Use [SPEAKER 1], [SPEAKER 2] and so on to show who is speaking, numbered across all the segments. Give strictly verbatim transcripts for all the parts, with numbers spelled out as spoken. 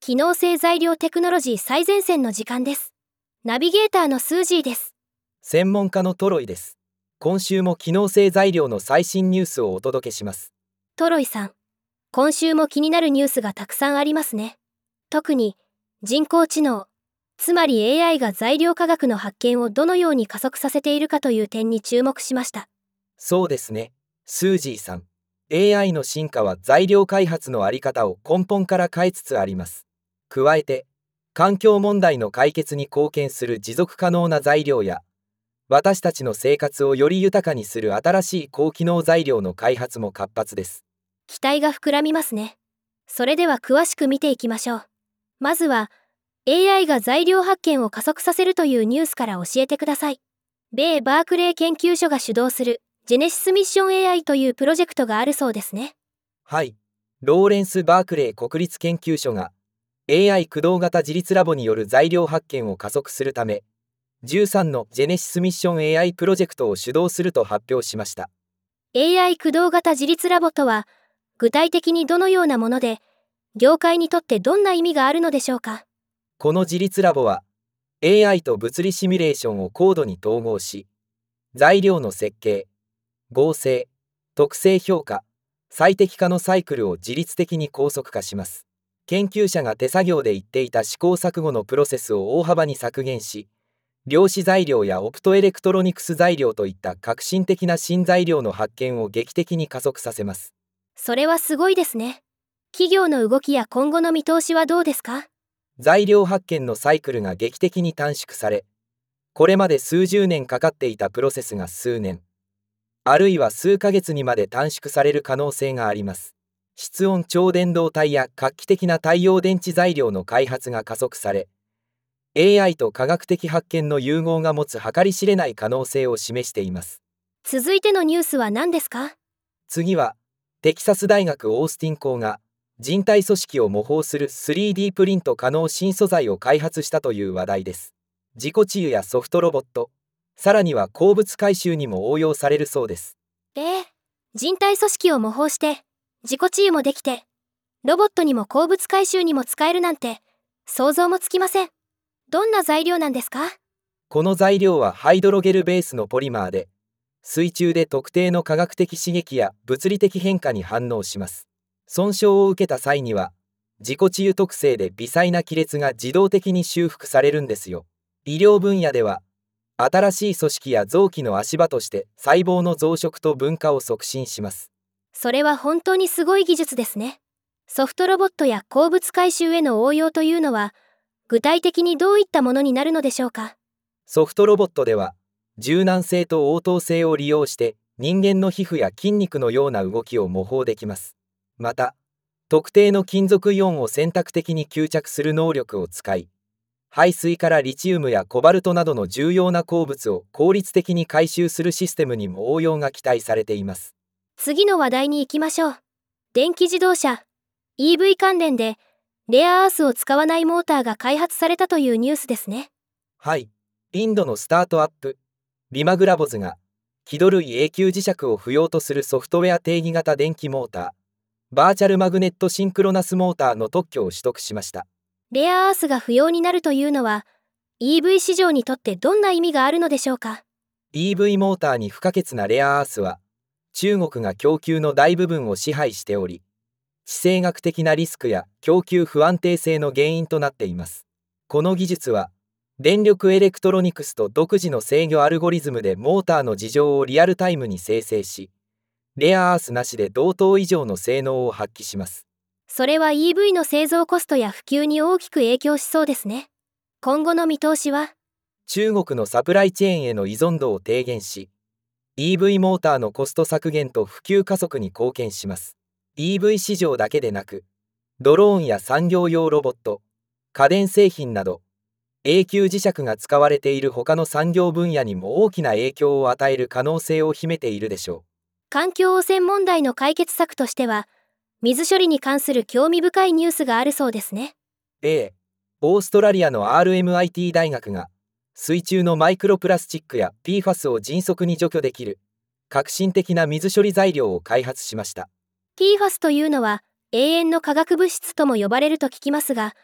[SPEAKER 1] 機能性材料テクノロジー最前線の時間です。ナビゲーターのスージーです。
[SPEAKER 2] 専門家のトロイです。今週も機能性材料の最新ニュースをお届けします。
[SPEAKER 1] トロイさん、今週も気になるニュースがたくさんありますね。特に人工知能、つまり エーアイ が材料科学の発見をどのように加速させているかという点に注目しました。
[SPEAKER 2] そうですね、スージーさん。エーアイ の進化は材料開発のあり方を根本から変えつつあります。加えて、環境問題の解決に貢献する持続可能な材料や、私たちの生活をより豊かにする新しい高機能材料の開発も活発です。
[SPEAKER 1] 期待が膨らみますね。それでは詳しく見ていきましょう。まずは、エーアイ が材料発見を加速させるというニュースから教えてください。米バークレー研究所が主導するジェネシスミッション エーアイ というプロジェクトがあるそうですね。
[SPEAKER 2] はい、ローレンス・バークレー国立研究所が エーアイ 駆動型自立ラボによる材料発見を加速するため、じゅうさんのジェネシスミッション エーアイ プロジェクトを主導すると発表しました。
[SPEAKER 1] エーアイ 駆動型自立ラボとは、具体的にどのようなもので、業界にとってどんな意味があるのでしょうか。
[SPEAKER 2] この自立ラボは エーアイ と物理シミュレーションを高度に統合し、材料の設計、合成、特性評価、最適化のサイクルを自律的に高速化します。研究者が手作業で言っていた試行錯誤のプロセスを大幅に削減し、量子材料やオプトエレクトロニクス材料といった革新的な新材料の発見を劇的に加速させます。
[SPEAKER 1] それはすごいですね。企業の動きや今後の見通しはどうですか？
[SPEAKER 2] 材料発見のサイクルが劇的に短縮され、これまで数十年かかっていたプロセスが数年、あるいは数ヶ月にまで短縮される可能性があります。室温超伝導体や画期的な太陽電池材料の開発が加速され、エーアイ と科学的発見の融合が持つ計り知れない可能性を示しています。
[SPEAKER 1] 続いてのニュースは何ですか？
[SPEAKER 2] 次は、テキサス大学オースティン校が人体組織を模倣する スリーディー プリント可能新素材を開発したという話題です。自己治癒やソフトロボット、さらには鉱物回収にも応用されるそうです。
[SPEAKER 1] えー、人体組織を模倣して、自己治癒もできて、ロボットにも鉱物回収にも使えるなんて、想像もつきません。どんな材料なんですか？
[SPEAKER 2] この材料はハイドロゲルベースのポリマーで、水中で特定の化学的刺激や物理的変化に反応します。損傷を受けた際には、自己治癒特性で微細な亀裂が自動的に修復されるんですよ。医療分野では、新しい組織や臓器の足場として細胞の増殖と分化を促進します。
[SPEAKER 1] それは本当にすごい技術ですね。ソフトロボットや鉱物回収への応用というのは、具体的にどういったものになるのでしょうか？
[SPEAKER 2] ソフトロボットでは、柔軟性と応答性を利用して人間の皮膚や筋肉のような動きを模倣できます。また、特定の金属イオンを選択的に吸着する能力を使い、排水からリチウムやコバルトなどの重要な鉱物を効率的に回収するシステムにも応用が期待されています。
[SPEAKER 1] 次の話題に行きましょう。電気自動車、イーブイ 関連で、レアアースを使わないモーターが開発されたというニュースですね。
[SPEAKER 2] はい、インドのスタートアップ、ビマグラボズが、輝度類永久磁石を不要とするソフトウェア定義型電気モーター、バーチャルマグネットシンクロナスモーターの特許を取得しました。
[SPEAKER 1] レアアースが不要になるというのは、イーブイ 市場にとってどんな意味があるのでしょうか？
[SPEAKER 2] イーブイ モーターに不可欠なレアアースは、中国が供給の大部分を支配しており、地政学的なリスクや供給不安定性の原因となっています。この技術は、電力エレクトロニクスと独自の制御アルゴリズムでモーターの事情をリアルタイムに生成し、レアアースなしで同等以上の性能を発揮します。
[SPEAKER 1] それは イーブイ の製造コストや普及に大きく影響しそうですね。今後の見通しは？
[SPEAKER 2] 中国のサプライチェーンへの依存度を低減し、イーブイ モーターのコスト削減と普及加速に貢献します。イーブイ 市場だけでなく、ドローンや産業用ロボット、家電製品など、永久磁石が使われている他の産業分野にも大きな影響を与える可能性を秘めているでしょう。
[SPEAKER 1] 環境汚染問題の解決策としては、水処理に関する興味深いニュースがあるそうですね。
[SPEAKER 2] ええ、オーストラリアの アールエムアイティー 大学が、水中のマイクロプラスチックや ピーファス を迅速に除去できる革新的な水処理材料を開発しました。
[SPEAKER 1] ピーファス というのは永遠の化学物質とも呼ばれると聞きますが、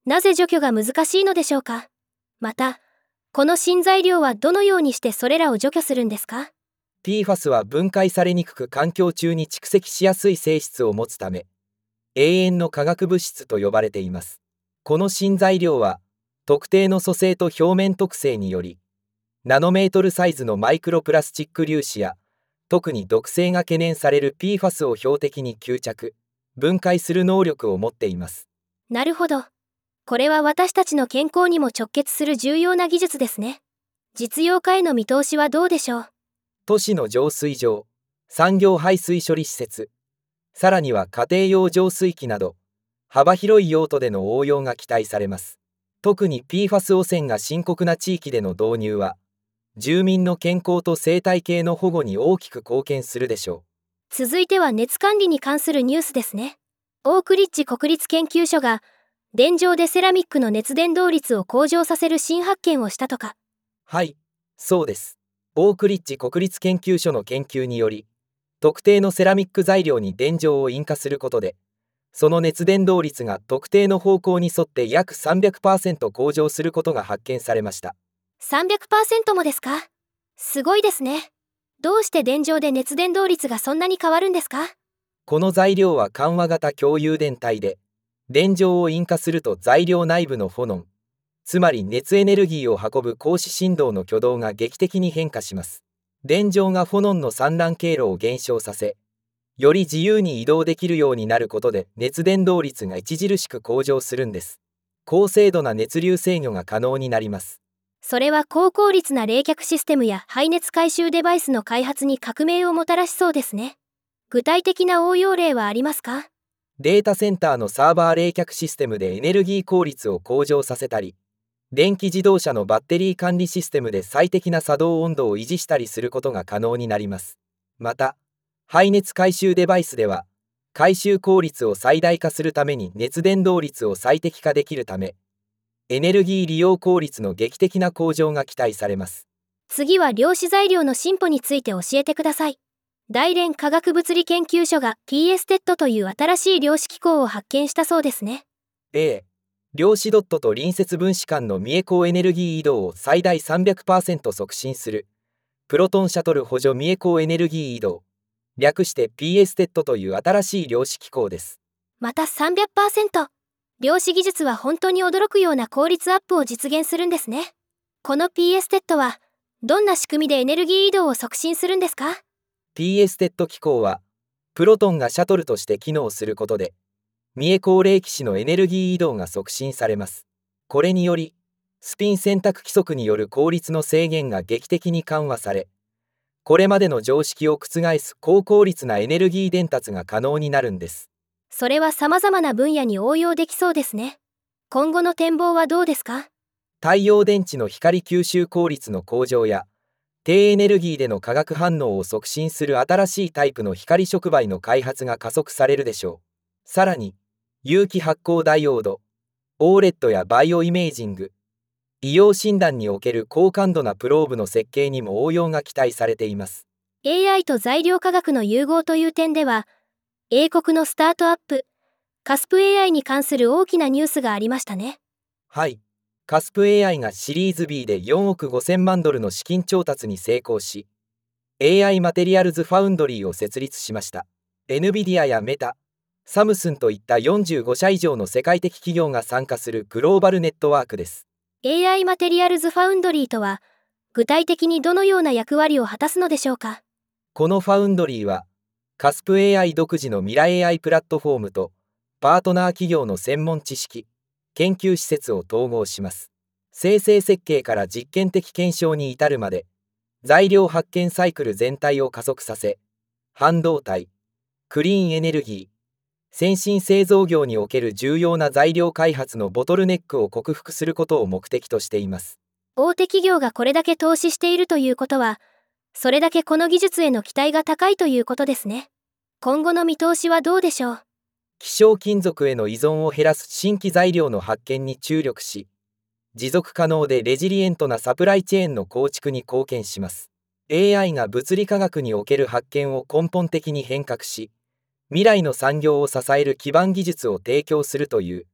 [SPEAKER 1] なぜ除去が難しいのでしょうか。また、この新材料はどのようにしてそれらを除去するんですか？
[SPEAKER 2] ピーファス は分解されにくく環境中に蓄積しやすい性質を持つため、永遠の化学物質と呼ばれています。この新材料は、特定の組成と表面特性により、ナノメートルサイズのマイクロプラスチック粒子や、特に毒性が懸念される ピーファス を標的に吸着、分解する能力を持っています。
[SPEAKER 1] なるほど。これは私たちの健康にも直結する重要な技術ですね。実用化への見通しはどうでしょう？
[SPEAKER 2] 都市の浄水場、産業排水処理施設、さらには家庭用浄水器など、幅広い用途での応用が期待されます。特に ピーファス 汚染が深刻な地域での導入は、住民の健康と生態系の保護に大きく貢献するでしょ
[SPEAKER 1] う。続いては熱管理に関するニュースですね。オークリッジ国立研究所が、電状でセラミックの熱伝導率を向上させる新発見をしたとか。
[SPEAKER 2] はい、そうです。オークリッジ国立研究所の研究により、特定のセラミック材料に電状を引火することで、その熱伝導率が特定の方向に沿って約 さんびゃくパーセント 向上することが発見されました。
[SPEAKER 1] さんびゃくパーセント もですか？すごいですね。どうして電状で熱伝導率がそんなに変わるんですか？
[SPEAKER 2] この材料は緩和型共有電体で、電状を引火すると材料内部のフォノン、つまり熱エネルギーを運ぶ光子振動の挙動が劇的に変化します。電状がフォノンの散乱経路を減少させ、より自由に移動できるようになることで熱伝導率が著しく向上するんです。高精度な熱流制御が可能になります。
[SPEAKER 1] それは高効率な冷却システムや排熱回収デバイスの開発に革命をもたらしそうですね。具体的な応用例はありますか？
[SPEAKER 2] データセンターのサーバー冷却システムでエネルギー効率を向上させたり、電気自動車のバッテリー管理システムで最適な作動温度を維持したりすることが可能になります。また、排熱回収デバイスでは、回収効率を最大化するために熱伝導率を最適化できるため、エネルギー利用効率の劇的な向上が期待されます。
[SPEAKER 1] 次は量子材料の進歩について教えてください。大連科学物理研究所が ピーエステッド という新しい量子機構を発見したそうですね。
[SPEAKER 2] ええ。量子ドットと隣接分子間のミエコーエネルギー移動を最大 さんびゃくパーセント 促進するプロトンシャトル補助ミエコーエネルギー移動、略して ピーエステッド という新しい量子機構です。
[SPEAKER 1] また さんびゃくパーセント。量子技術は本当に驚くような効率アップを実現するんですね。この ピーエステッド はどんな仕組みでエネルギー移動を促進するんですか？
[SPEAKER 2] ピーエステッド 機構はプロトンがシャトルとして機能することで、ミエコー冷気子のエネルギー移動が促進されます。これにより、スピン選択規則による効率の制限が劇的に緩和され、これまでの常識を覆す高効率なエネルギー伝達が可能になるんです。
[SPEAKER 1] それは様々な分野に応用できそうですね。今後の展望はどうですか？
[SPEAKER 2] 太陽電池の光吸収効率の向上や、低エネルギーでの化学反応を促進する新しいタイプの光触媒の開発が加速されるでしょう。さらに、有機発光ダイオード、オーレッド やバイオイメージング、医療診断における高感度なプローブの設計にも応用が期待されています。
[SPEAKER 1] エーアイ と材料科学の融合という点では、英国のスタートアップ、カスプ エーアイ に関する大きなニュースがありましたね。
[SPEAKER 2] はい、カスプ エーアイ がシリーズ ビー でよんおくごせんまんドルの資金調達に成功し、エーアイ マテリアルズファウンドリーを設立しました。エヌビディアやメタ、サムスンといったよんじゅうごしゃ以上の世界的企業が参加するグローバルネットワークです。
[SPEAKER 1] エーアイ マテリアルズファウンドリーとは、具体的にどのような役割を果たすのでしょうか？
[SPEAKER 2] このファウンドリーは、カスプ エーアイ 独自の未来 エーアイ プラットフォームと、パートナー企業の専門知識、研究施設を統合します。生成設計から実験的検証に至るまで、材料発見サイクル全体を加速させ、半導体、クリーンエネルギー、先進製造業における重要な材料開発のボトルネックを克服することを目的としています。
[SPEAKER 1] 大手企業がこれだけ投資しているということは、それだけこの技術への期待が高いということですね。今後の見通しはどうでしょう？
[SPEAKER 2] 希少金属への依存を減らす新規材料の発見に注力し、持続可能でレジリエントなサプライチェーンの構築に貢献します。エーアイ が物理科学における発見を根本的に変革し、未来の産業を支える基盤技術を提供するという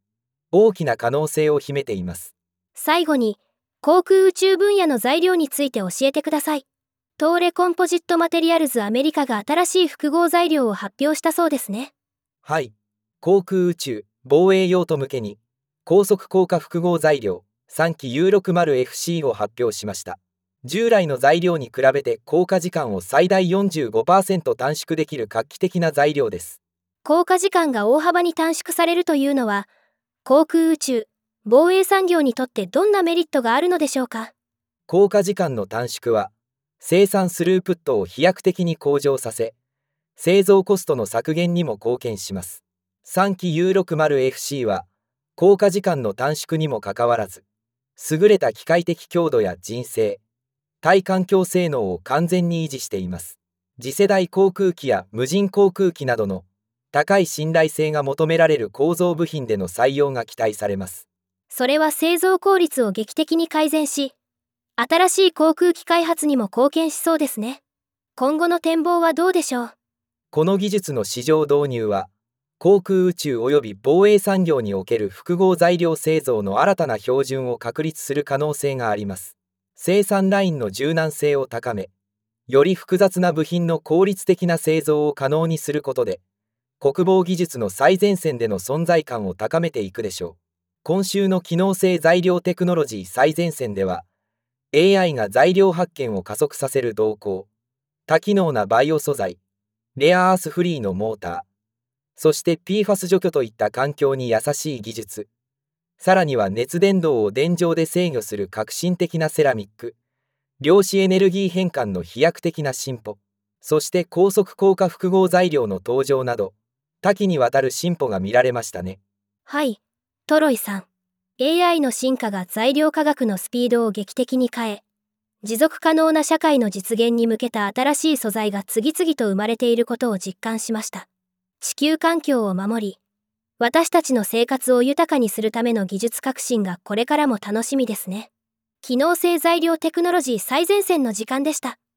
[SPEAKER 2] 大きな可能性を秘めています。
[SPEAKER 1] 最後に、航空宇宙分野の材料について教えてください。トーレコンポジットマテリアルズアメリカが新しい複合材料を発表したそうですね。
[SPEAKER 2] はい。航空宇宙、防衛用途向けに、高速効果複合材料、さんき ユーろくじゅうエフシー を発表しました。従来の材料に比べて降下時間を最大 よんじゅうごパーセント 短縮できる画期的な材料です。
[SPEAKER 1] 降下時間が大幅に短縮されるというのは、航空宇宙、防衛産業にとってどんなメリットがあるのでしょうか。
[SPEAKER 2] 降下時間の短縮は、生産スループットを飛躍的に向上させ、製造コストの削減にも貢献します。さんき ユーろくじゅうエフシー は、降下時間の短縮にもかかわらず、優れた機械的強度や迅性、耐環境性能を完全に維持しています。次世代航空機や無人航空機などの高い信頼性が求められる構造部品での採用が期待されます。
[SPEAKER 1] それは製造効率を劇的に改善し、新しい航空機開発にも貢献しそうですね。今後の展望はどうでしょう。
[SPEAKER 2] この技術の市場導入は、航空宇宙及び防衛産業における複合材料製造の新たな標準を確立する可能性があります。生産ラインの柔軟性を高め、より複雑な部品の効率的な製造を可能にすることで、国防技術の最前線での存在感を高めていくでしょう。今週の機能性材料テクノロジー最前線では、エーアイ が材料発見を加速させる動向、多機能なバイオ素材、レアアースフリーのモーター、そして ピーファス 除去といった環境に優しい技術、さらには熱伝導を電場で制御する革新的なセラミック、量子エネルギー変換の飛躍的な進歩、そして高速効果複合材料の登場など、多岐にわたる進歩が見られましたね。
[SPEAKER 1] はい、トロイさん。エーアイ の進化が材料科学のスピードを劇的に変え、持続可能な社会の実現に向けた新しい素材が次々と生まれていることを実感しました。地球環境を守り、私たちの生活を豊かにするための技術革新がこれからも楽しみですね。機能性材料テクノロジー最前線の時間でした。